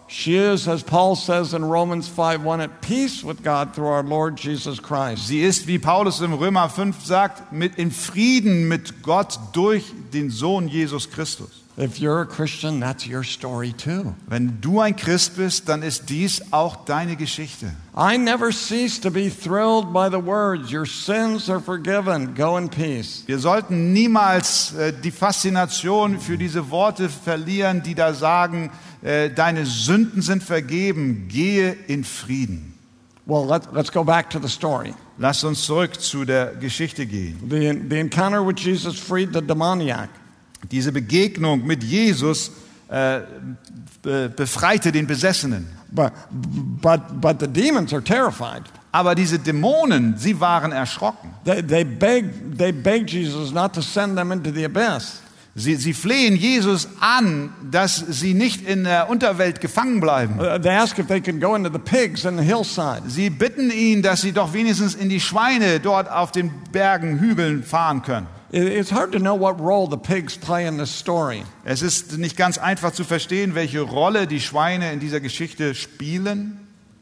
Speaker 2: she is, as Paul says in Romans five one, at peace with God through our Lord Jesus Christ.
Speaker 1: Sie ist, wie Paulus im Römer fünf sagt, mit, in Frieden mit Gott durch den Sohn Jesus Christus.
Speaker 2: If you're a Christian, that's your story too.
Speaker 1: Wenn du ein Christ bist, dann ist dies auch deine Geschichte.
Speaker 2: I never cease to be thrilled by the words, your sins are forgiven, go in peace.
Speaker 1: Wir sollten niemals äh, die Faszination für diese Worte verlieren, die da sagen, äh, deine Sünden sind vergeben, gehe in Frieden.
Speaker 2: Well, let, let's go back to the story.
Speaker 1: Lass uns zurück zu der Geschichte gehen.
Speaker 2: The, the encounter with Jesus freed the demoniac.
Speaker 1: Diese Begegnung mit Jesus äh, be- befreite den Besessenen.
Speaker 2: But, but, but the demons are terrified.
Speaker 1: Aber diese Dämonen, sie waren erschrocken.
Speaker 2: They, they, beg, they beg Jesus not to send them into the abyss.
Speaker 1: Sie, sie flehen Jesus an, dass sie nicht in der Unterwelt gefangen bleiben.
Speaker 2: Uh, they ask if they can go into the pigs in the hillside.
Speaker 1: Sie bitten ihn, dass sie doch wenigstens in die Schweine dort auf den Bergen, Hügeln fahren können.
Speaker 2: It's hard to know what role the pigs play in this story.
Speaker 1: Es ist nicht ganz einfach zu verstehen, welche Rolle die Schweine in dieser Geschichte spielen.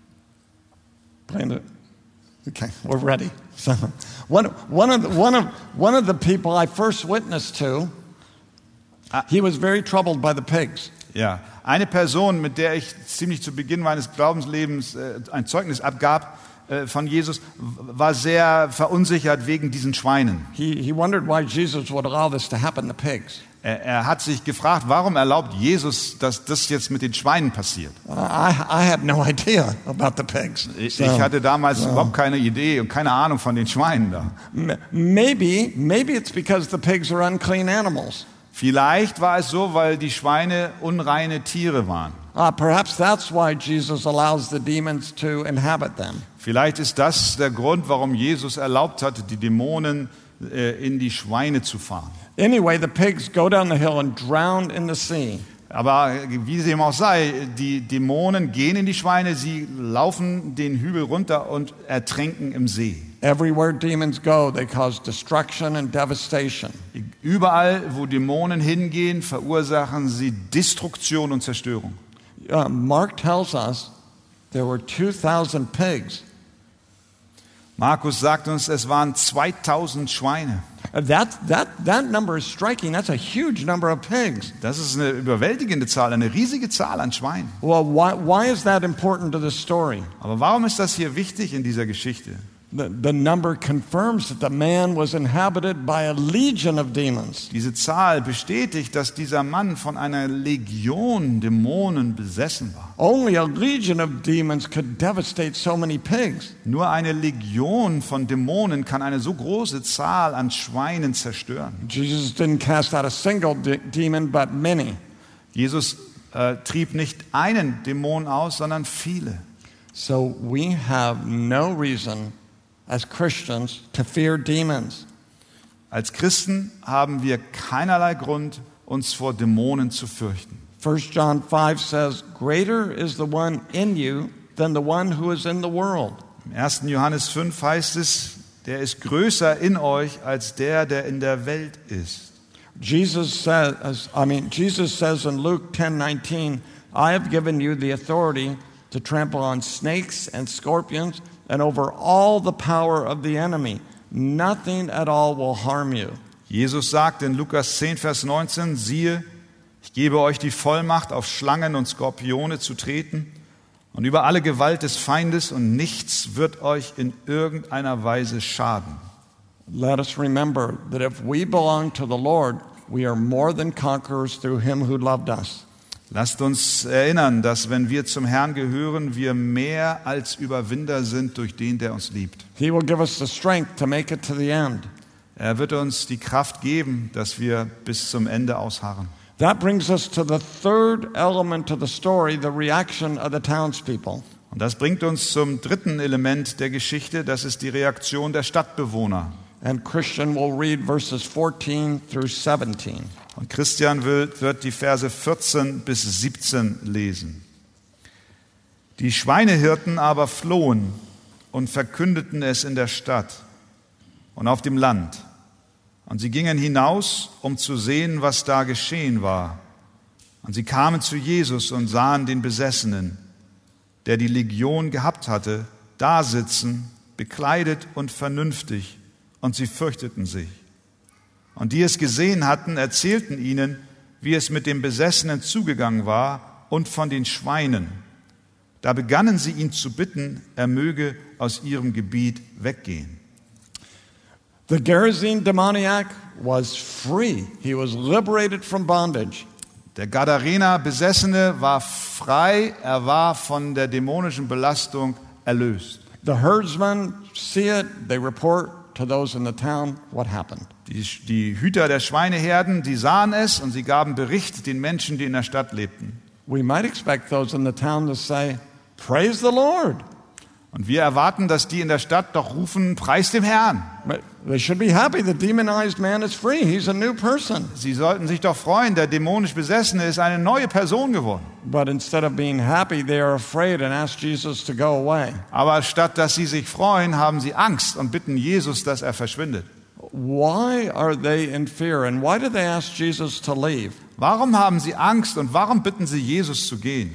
Speaker 2: Okay, we're ready. So, one, one, of the, one, of, one of the people I first witnessed to, he was very troubled by the pigs.
Speaker 1: Ja, eine Person, mit der ich ziemlich zu Beginn meines Glaubenslebens äh, ein Zeugnis abgab äh, von Jesus, war sehr verunsichert wegen diesen Schweinen.
Speaker 2: He, he wondered why Jesus would allow this to happen to pigs.
Speaker 1: Er, er hat sich gefragt, warum erlaubt Jesus, dass das jetzt mit den Schweinen passiert?
Speaker 2: I, I had no idea about the pigs.
Speaker 1: Ich,
Speaker 2: So,
Speaker 1: ich hatte damals
Speaker 2: so.
Speaker 1: überhaupt keine Idee und keine Ahnung von den Schweinen da.
Speaker 2: M- Maybe, maybe it's because the pigs are unclean animals.
Speaker 1: Vielleicht war es so, weil die Schweine unreine Tiere waren.
Speaker 2: Uh, perhaps that's why Jesus allows the demons to inhabit them.
Speaker 1: Vielleicht ist das der Grund, warum Jesus erlaubt hat, die Dämonen äh, in die Schweine zu fahren.
Speaker 2: Anyway, the pigs go down the hill and drown in the sea.
Speaker 1: Aber wie es eben auch sei, die Dämonen gehen in die Schweine, sie laufen den Hügel runter und ertränken im See.
Speaker 2: Everywhere demons go, they cause destruction and devastation.
Speaker 1: Überall, wo Dämonen hingehen, verursachen sie Destruktion und Zerstörung.
Speaker 2: Uh, Mark tells us there were two thousand pigs.
Speaker 1: Markus sagt uns, es waren zweitausend Schweine.
Speaker 2: Uh, That, that, that number is striking. That's a huge number of pigs.
Speaker 1: Das ist eine überwältigende Zahl, eine riesige Zahl an Schweinen.
Speaker 2: Well, why, why is that important to the story?
Speaker 1: Aber warum ist das hier wichtig in dieser Geschichte?
Speaker 2: The, the number confirms that the man was inhabited by a legion of demons.
Speaker 1: Diese Zahl bestätigt, dass dieser Mann von einer Legion Dämonen besessen war.
Speaker 2: Only a legion of demons could devastate so many pigs.
Speaker 1: Nur eine Legion von Dämonen kann eine so große Zahl an Schweinen zerstören.
Speaker 2: Jesus didn't cast out a single de- demon, but many.
Speaker 1: Jesus äh, trieb nicht einen Dämon aus, sondern viele.
Speaker 2: So we have no reason as Christians to fear demons.
Speaker 1: Als Christen haben wir keinerlei Grund, uns vor Dämonen zu fürchten.
Speaker 2: First John five says, greater is the one in you than the one who is in the world.
Speaker 1: Im ersten Johannes fünf heißt es, der ist größer in euch als der, der in der Welt ist.
Speaker 2: Jesus says, I mean, Jesus says in Luke ten nineteen, I have given you the authority to trample on snakes and scorpions and over all the power of the enemy. Nothing at all will harm you.
Speaker 1: Jesus sagt in Lukas zehn, Vers neunzehn, siehe, ich gebe euch die Vollmacht, auf Schlangen und Skorpione zu treten und über alle Gewalt des Feindes und nichts wird euch in irgendeiner Weise schaden.
Speaker 2: Let us remember that if we belong to the Lord, we are more than conquerors through him who loved us.
Speaker 1: Lasst uns erinnern, dass wenn wir zum Herrn gehören, wir mehr als Überwinder sind durch den, der uns liebt.
Speaker 2: He will give us the strength to make it to the end.
Speaker 1: Er wird uns die Kraft geben, dass wir bis zum Ende ausharren.
Speaker 2: That brings us to the third element of the story, the reaction of the townspeople.
Speaker 1: Und das bringt uns zum dritten Element der Geschichte, das ist die Reaktion der Stadtbewohner.
Speaker 2: And Christian will read verses fourteen through seventeen.
Speaker 1: Und Christian will, wird die Verse vierzehn bis siebzehn lesen. Die Schweinehirten aber flohen und verkündeten es in der Stadt und auf dem Land. Und sie gingen hinaus, um zu sehen, was da geschehen war. Und sie kamen zu Jesus und sahen den Besessenen, der die Legion gehabt hatte, da sitzen, bekleidet und vernünftig, und sie fürchteten sich. Und die es gesehen hatten, erzählten ihnen, wie es mit dem Besessenen zugegangen war und von den Schweinen. Da begannen sie ihn zu bitten, er möge aus ihrem Gebiet weggehen.
Speaker 2: The Gerasene demoniac was free. He was liberated from bondage.
Speaker 1: Der Gadarener Besessene war frei, er war von der dämonischen Belastung erlöst.
Speaker 2: The herdsmen see it, they report to those in the town what happened.
Speaker 1: Die, die Hüter der Schweineherden, die sahen es und sie gaben Bericht den Menschen, die in der Stadt lebten.
Speaker 2: We might expect those in the town to say, "Praise the Lord."
Speaker 1: Und wir erwarten, dass die in der Stadt doch rufen, Preis dem Herrn.
Speaker 2: But they should be happy. The demonized man is free. He's a new person.
Speaker 1: Sie sollten sich doch freuen, der dämonisch Besessene ist eine neue Person geworden.
Speaker 2: But instead of being happy, they are afraid and ask Jesus to go away.
Speaker 1: Aber statt dass sie sich freuen, haben sie Angst und bitten Jesus, dass er verschwindet.
Speaker 2: Why are they in fear and why do they ask Jesus to leave?
Speaker 1: Warum haben sie Angst und warum bitten sie Jesus zu gehen?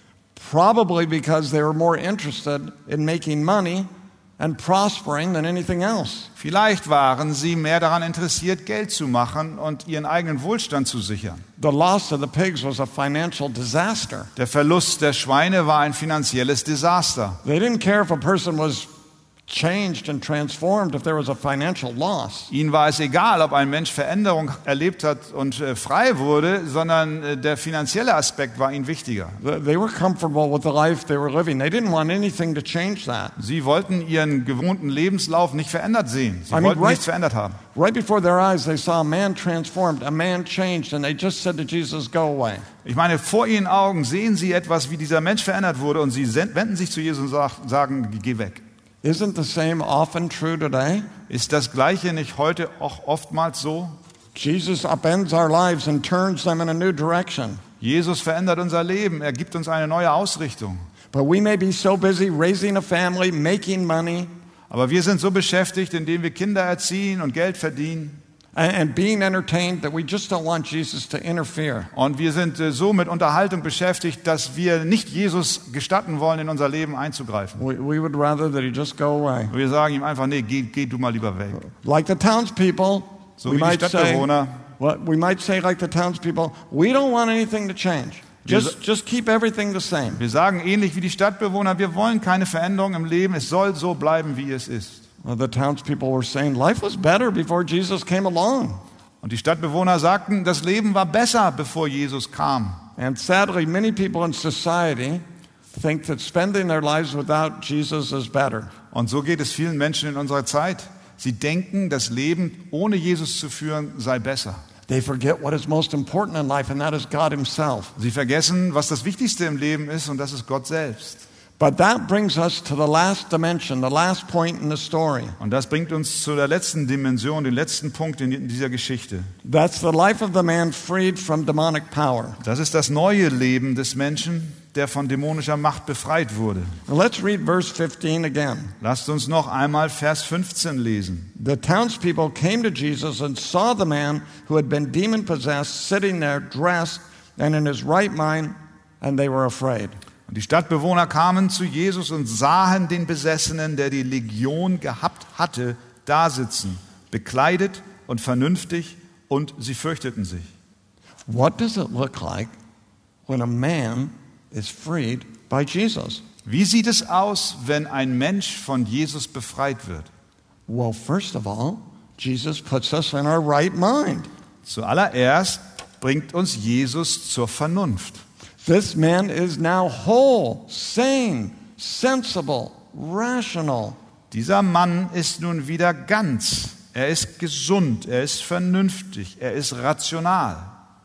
Speaker 2: Probably because they were more interested in making money and prospering than anything else.
Speaker 1: Vielleicht waren sie mehr daran interessiert, Geld zu machen und ihren eigenen Wohlstand zu sichern.
Speaker 2: The loss of the pigs was a financial disaster.
Speaker 1: Der Verlust der Schweine war ein finanzielles Desaster.
Speaker 2: They didn't care if a person was changed and transformed if there was a financial loss.
Speaker 1: Ihnen war es egal, ob ein Mensch Veränderung erlebt hat und äh, frei wurde, sondern äh, der finanzielle Aspekt war ihnen wichtiger.
Speaker 2: They were comfortable with the life they were living. They didn't want anything to change that.
Speaker 1: Sie wollten ihren gewohnten Lebenslauf nicht verändert sehen. Sie
Speaker 2: I mean,
Speaker 1: wollten
Speaker 2: right-
Speaker 1: nichts verändert haben.
Speaker 2: Right before their eyes, they saw a man transformed, a man changed, and they just said to Jesus, "Go away."
Speaker 1: Ich meine, vor ihren Augen sehen sie etwas, wie dieser Mensch verändert wurde, und sie send- wenden sich zu Jesus und sag- sagen, geh weg.
Speaker 2: Isn't the same often true today?
Speaker 1: Ist das Gleiche nicht heute auch oftmals so?
Speaker 2: Jesus upends our lives and turns them in a new direction.
Speaker 1: Jesus verändert unser Leben, er gibt uns eine neue Ausrichtung.
Speaker 2: But we may be so busy raising a family, making money,
Speaker 1: Aber wir sind so beschäftigt, indem wir Kinder erziehen und Geld verdienen.
Speaker 2: and, and being entertained that we just don't want Jesus to interfere.
Speaker 1: Und wir sind äh, so mit Unterhaltung beschäftigt, dass wir nicht Jesus gestatten wollen, in unser Leben einzugreifen.
Speaker 2: We, we would rather that he just go away.
Speaker 1: Wir sagen ihm einfach, nee, geh, geh du mal lieber weg.
Speaker 2: Like the townspeople,
Speaker 1: So
Speaker 2: we
Speaker 1: wie die
Speaker 2: might say,
Speaker 1: Stadtbewohner.
Speaker 2: well, we might say like the townspeople, we don't want anything to change. Just, just keep everything the same.
Speaker 1: Wir sagen ähnlich wie die Stadtbewohner, wir wollen keine Veränderung im Leben, es soll so bleiben, wie es ist.
Speaker 2: Well, the townspeople were saying life was better before Jesus came along.
Speaker 1: Und die Stadtbewohner sagten, das Leben war besser, bevor Jesus kam.
Speaker 2: And sadly, many people in society think that spending their lives without Jesus is better.
Speaker 1: Und so geht es vielen Menschen in unserer Zeit. Sie denken, das Leben ohne Jesus zu führen sei besser.
Speaker 2: They forget what is most important in life, and that is God himself.
Speaker 1: Sie vergessen, was das Wichtigste im Leben ist, und das ist Gott selbst.
Speaker 2: But that brings us to the last dimension, the last point in the story.
Speaker 1: Und das bringt uns zu der letzten Dimension, den letzten Punkt in dieser Geschichte.
Speaker 2: That's the life of the man freed from demonic power.
Speaker 1: Das ist das neue Leben des Menschen, der von dämonischer Macht befreit wurde.
Speaker 2: Now let's read verse fifteen again.
Speaker 1: Lasst uns noch einmal Vers fünfzehn lesen.
Speaker 2: The townspeople came to Jesus and saw the man who had been demon-possessed sitting there dressed and in his right mind, and they were afraid.
Speaker 1: Und die Stadtbewohner kamen zu Jesus und sahen den Besessenen, der die Legion gehabt hatte, da sitzen, bekleidet und vernünftig, und sie fürchteten sich.
Speaker 2: What does it look like when a man is freed by Jesus?
Speaker 1: Wie sieht es aus, wenn ein Mensch von Jesus befreit wird?
Speaker 2: Well, first of all, Jesus puts us in our right mind.
Speaker 1: Zuallererst bringt uns Jesus zur Vernunft.
Speaker 2: This man is now whole, sane, sensible, rational.
Speaker 1: Dieser Mann ist nun wieder ganz. Er ist gesund, er ist vernünftig, er ist rational.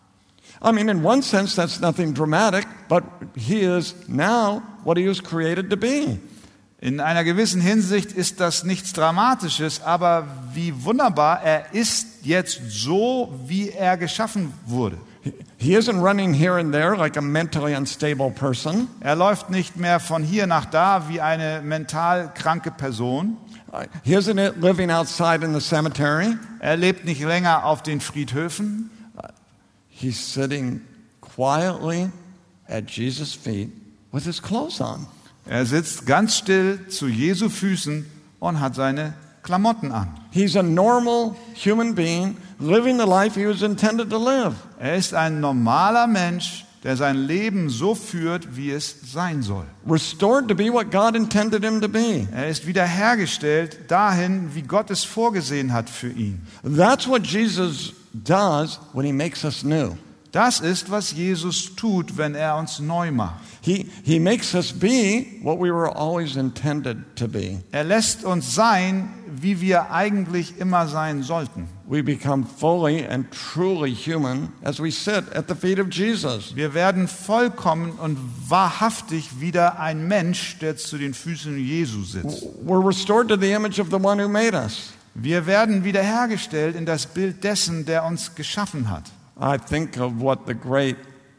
Speaker 2: I mean, in one sense, that's nothing dramatic, but he is now what he was created to be.
Speaker 1: In einer gewissen Hinsicht ist das nichts Dramatisches, aber wie wunderbar, er ist jetzt so, wie er geschaffen wurde.
Speaker 2: He isn't running here and there like a mentally unstable person.
Speaker 1: Er läuft nicht mehr von hier nach da wie eine mental kranke Person.
Speaker 2: He isn't living outside in the cemetery.
Speaker 1: Er lebt nicht länger auf den Friedhöfen.
Speaker 2: He's sitting quietly at Jesus' feet with his clothes on.
Speaker 1: Er sitzt ganz still zu Jesu Füßen und hat seine Klamotten an.
Speaker 2: He's a normal human being living the life he was intended to live.
Speaker 1: Er ist ein normaler Mensch, der sein Leben so führt, wie es sein soll.
Speaker 2: Restored to be what God intended him to be.
Speaker 1: Er ist wiederhergestellt dahin, wie Gott es vorgesehen hat für ihn.
Speaker 2: That's what Jesus does when he makes us new.
Speaker 1: Das ist, was Jesus tut, wenn er uns neu macht.
Speaker 2: He, he makes us be what we were always intended to be.
Speaker 1: Er lässt uns sein, wie wir eigentlich immer sein sollten.
Speaker 2: We become fully and truly human as we sit at the feet of Jesus.
Speaker 1: Wir werden vollkommen und wahrhaftig wieder ein Mensch, der zu den Füßen Jesu sitzt.
Speaker 2: We're restored to the image of the one who made us.
Speaker 1: Wir werden wiederhergestellt in das Bild dessen, der uns geschaffen hat.
Speaker 2: I think of what the great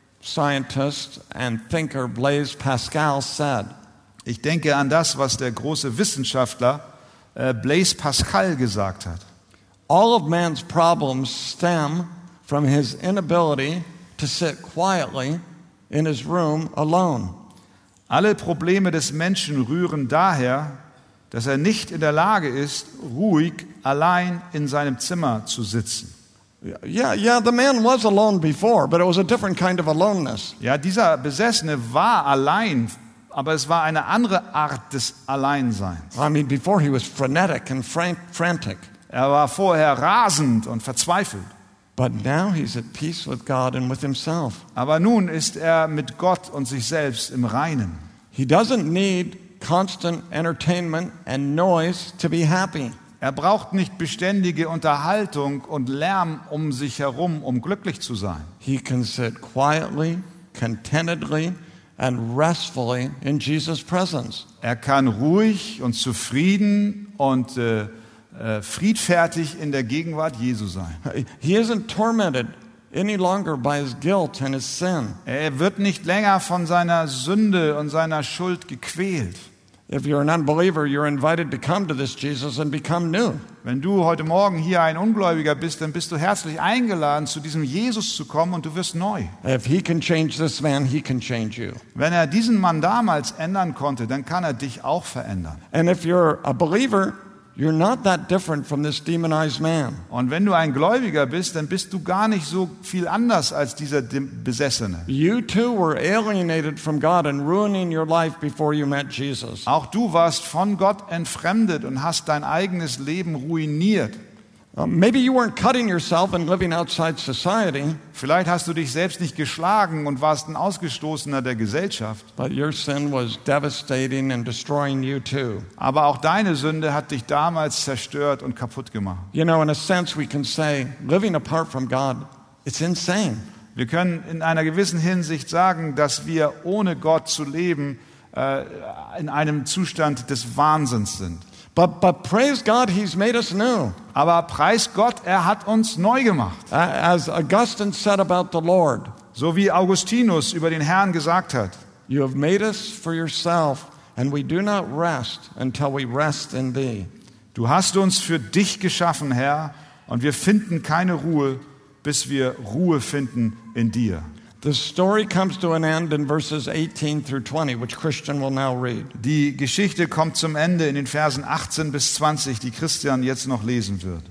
Speaker 2: scientist and thinker Blaise Pascal said.
Speaker 1: Ich denke an das, was der große Wissenschaftler äh, Blaise Pascal gesagt hat.
Speaker 2: All of man's problems stem from his inability to sit quietly in his room alone.
Speaker 1: Alle Probleme des Menschen rühren daher, dass er nicht in der Lage ist, ruhig allein in seinem Zimmer zu sitzen.
Speaker 2: Yeah, yeah, the man was alone before, but it was a different kind of aloneness.
Speaker 1: Ja, dieser Besessene war allein, aber es war eine andere Art des Alleinseins.
Speaker 2: I mean, before he was frenetic and frank, frantic.
Speaker 1: Er war vorher rasend und verzweifelt.
Speaker 2: But now he's at peace with God and with himself.
Speaker 1: Aber nun ist er mit Gott und sich selbst im Reinen.
Speaker 2: He doesn't need constant entertainment and noise to be happy.
Speaker 1: Er braucht nicht beständige Unterhaltung und Lärm um sich herum, um glücklich zu sein.
Speaker 2: He can sit quietly, contentedly, and restfully in Jesus' presence.
Speaker 1: Er kann ruhig und zufrieden und äh, äh, friedfertig in der Gegenwart Jesu sein.
Speaker 2: He isn't tormented any longer by his guilt and his sin.
Speaker 1: Er wird nicht länger von seiner Sünde und seiner Schuld gequält.
Speaker 2: If you're an unbeliever, you're invited to come to this Jesus and become new.
Speaker 1: Wenn du heute Morgen hier ein Ungläubiger bist, dann bist du herzlich eingeladen, zu diesem Jesus zu kommen und du wirst neu.
Speaker 2: If he can change this man, he can change you.
Speaker 1: Wenn er diesen Mann damals ändern konnte, dann kann er dich auch verändern.
Speaker 2: And if you're a believer, you're not that different from this demonized man.
Speaker 1: Und wenn du ein Gläubiger bist, dann bist du gar nicht so viel anders als dieser Besessene.
Speaker 2: You too were alienated from God and ruining your life before you met Jesus.
Speaker 1: Auch du warst von Gott entfremdet und hast dein eigenes Leben ruiniert.
Speaker 2: Uh, maybe you weren't cutting yourself and living outside society.
Speaker 1: Vielleicht hast du dich selbst nicht geschlagen und warst ein Ausgestoßener der Gesellschaft.
Speaker 2: But your sin was devastating and destroying you too.
Speaker 1: Aber auch deine Sünde hat dich damals zerstört und kaputt gemacht.
Speaker 2: You know, in a sense we can say, living apart from God, it's insane.
Speaker 1: Wir können in einer gewissen Hinsicht sagen, dass wir ohne Gott zu leben äh, in einem Zustand des Wahnsinns sind.
Speaker 2: But, but praise God, He's made us new.
Speaker 1: Aber preis Gott, er hat uns neu gemacht.
Speaker 2: As Augustine said about the Lord,
Speaker 1: so wie Augustinus über den Herrn gesagt hat.
Speaker 2: You have made us for yourself, and we do not rest until we rest in Thee.
Speaker 1: Du hast uns für dich geschaffen, Herr, und wir finden keine Ruhe, bis wir Ruhe finden in dir.
Speaker 2: The story comes to an end in verses eighteen through twenty, which Christian will now read.
Speaker 1: Die Geschichte kommt zum Ende in den Versen achtzehn bis zwanzig, die Christian jetzt noch lesen wird.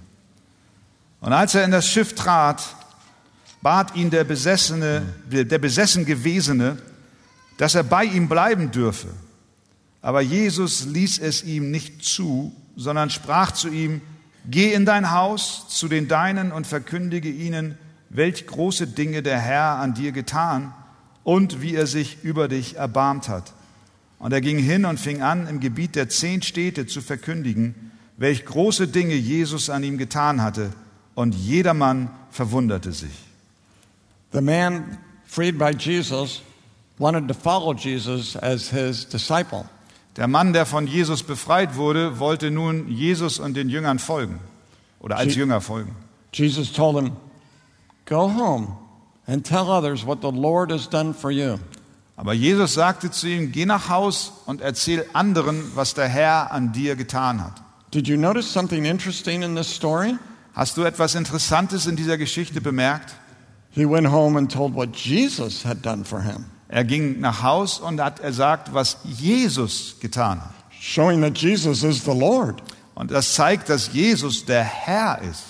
Speaker 1: Und als er in das Schiff trat, bat ihn der Besessene, der besessen Gewesene, dass er bei ihm bleiben dürfe. Aber Jesus ließ es ihm nicht zu, sondern sprach zu ihm: Geh in dein Haus zu den Deinen und verkündige ihnen, welch große Dinge der Herr an dir getan und wie er sich über dich erbarmt hat. Und er ging hin und fing an, im Gebiet der zehn Städte zu verkündigen, welch große Dinge Jesus an ihm getan hatte. Und jedermann verwunderte sich.
Speaker 2: The man freed by Jesus wanted to follow Jesus as his disciple.
Speaker 1: Der Mann, der von Jesus befreit wurde, wollte nun Jesus und den Jüngern folgen oder als Je- Jünger folgen.
Speaker 2: Jesus told him, Go home and tell others what the Lord has done for you.
Speaker 1: Aber Jesus sagte zu ihm: Geh nach Haus und erzähl anderen, was der Herr an dir getan hat.
Speaker 2: Did you notice something interesting in this story?
Speaker 1: Hast du etwas Interessantes in dieser Geschichte bemerkt?
Speaker 2: He went home and told what Jesus had done for him,
Speaker 1: Er ging nach Haus und hat gesagt, was Jesus getan hat.
Speaker 2: showing that Jesus is the Lord.
Speaker 1: Und das zeigt, dass Jesus der Herr ist.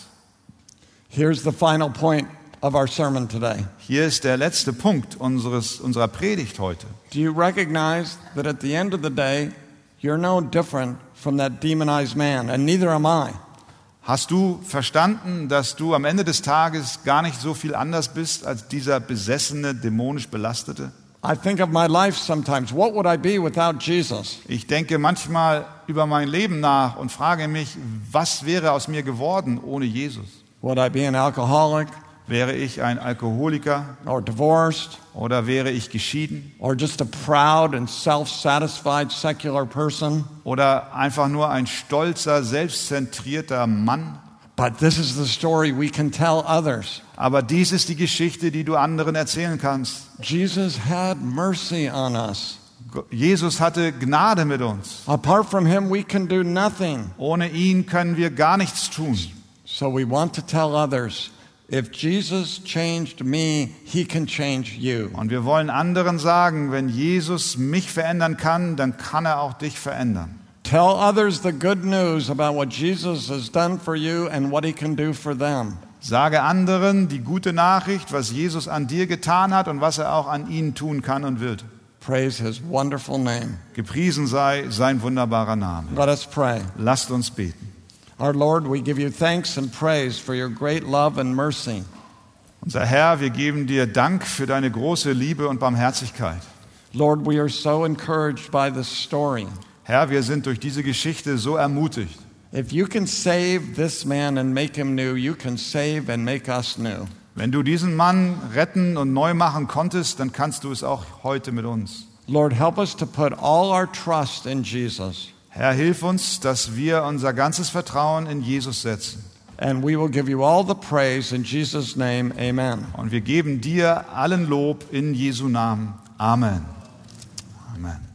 Speaker 2: Here's the final point of our sermon today.
Speaker 1: Hier ist der letzte Punkt unseres, unserer Predigt heute.
Speaker 2: Do you recognize that at the end of the day, you're no different from that demonized man, and neither am I?
Speaker 1: Hast du verstanden, dass du am Ende des Tages gar nicht so viel anders bist als dieser besessene, dämonisch Belastete?
Speaker 2: I think of my life sometimes. What would I be without Jesus?
Speaker 1: Ich denke manchmal über mein Leben nach und frage mich, was wäre aus mir geworden ohne Jesus?
Speaker 2: Would I be an alcoholic
Speaker 1: Wäre ich ein Alkoholiker
Speaker 2: or divorced
Speaker 1: oder wäre ich geschieden
Speaker 2: or just a proud and self-satisfied secular person?
Speaker 1: oder einfach nur ein stolzer, selbstzentrierter Mann?
Speaker 2: But this is the story we can tell others.
Speaker 1: Aber dies ist die Geschichte, die du anderen erzählen kannst.
Speaker 2: Jesus had mercy on us.
Speaker 1: Jesus hatte Gnade mit uns.
Speaker 2: Apart from him, we can do nothing.
Speaker 1: Ohne ihn können wir gar nichts tun.
Speaker 2: So we want to tell others, if Jesus changed me, he can change you.
Speaker 1: Und wir wollen anderen sagen, wenn Jesus mich verändern kann, dann kann er auch dich verändern.
Speaker 2: Tell others the good news about what Jesus has done for you and what he can do for them.
Speaker 1: Sage anderen die gute Nachricht, was Jesus an dir getan hat und was er auch an ihnen tun kann und wird.
Speaker 2: Praise his wonderful name.
Speaker 1: Gepriesen sei sein wunderbarer Name.
Speaker 2: Let us pray.
Speaker 1: Lasst uns beten.
Speaker 2: Our Lord, we give you thanks and praise for your great love and mercy.
Speaker 1: Unser Herr, wir geben dir Dank für deine große Liebe und Barmherzigkeit.
Speaker 2: Lord, we are so encouraged by this story.
Speaker 1: Herr, wir sind durch diese Geschichte so ermutigt.
Speaker 2: If you can save this man and make him new, you can save and make us new.
Speaker 1: Wenn du diesen Mann retten und neu machen konntest, dann kannst du es auch heute mit uns.
Speaker 2: Lord, help us to put all our trust in Jesus.
Speaker 1: Herr, hilf uns, dass wir unser ganzes Vertrauen in Jesus setzen.
Speaker 2: And we will give you all the praise in Jesus' name. Amen.
Speaker 1: Und wir geben dir allen Lob in Jesu Namen. Amen. Amen.